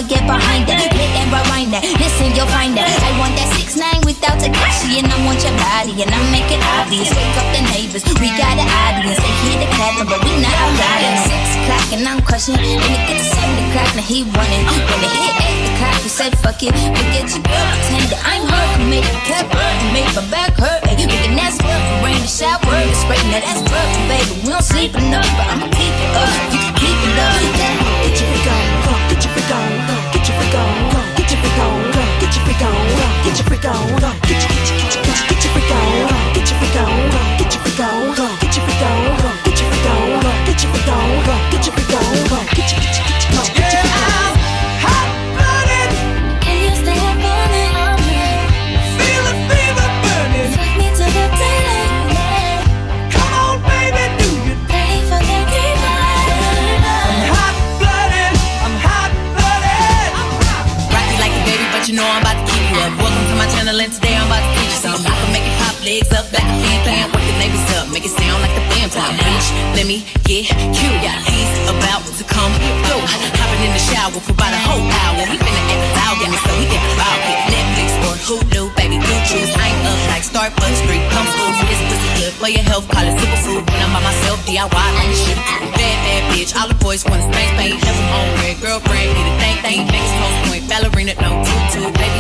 I get behind that. Hit and rewind that. Listen, you'll find that. I want that 6ix9ine without Tekashi, and I want your body, and I make it obvious. Wake up the neighbors, we got an audience. They hear the clapping, but we not riding. 6 o'clock and I'm crushing. When it gets to 7 o'clock, now he running. When it hit 8 o'clock, he said fuck it. Forget your girl, pretend that I'm her. Can make it cut, can make my back hurt. Ay, we can ask for rain to shower. It's right now, that's rough, baby. We don't sleep enough, but I'ma keep it up. You can keep it up. Get your freak on, get your freak on, get your freak on, get your freak on, get your freak on, get your freak on, get your freak on, get your freak on, get your freak on, get your freak on, get your freak on, get your freak on, get your freak on, get your hot blooded. Can you stay up burning? Feel the fever burning. Take me to the daylight. Come on, baby, do you? Ready for the daylight. I'm hot blooded. I'm hot blooded. Rocky like a baby, but you know I'm about to keep you up. Welcome to my channel, and today I'm about to teach you something. I can make it pop, legs up, back a fan playing. Wake the neighbors up, make it sound like the band playing. Bitch, let me get cute. He's about to come through. Hopping in the shower for about a whole hour. We finna act it out, and so he get the ball. Hit Netflix or Hulu, baby, you choose. I ain't up like Starbucks, Street, come through. This pussy good for your health, call it superfood. When I'm by myself, DIY on the shit. Bad bitch, all the boys want to spank, paint. Have them on red, girlfriend, need a thing. Next home point, ballerina, no tutu.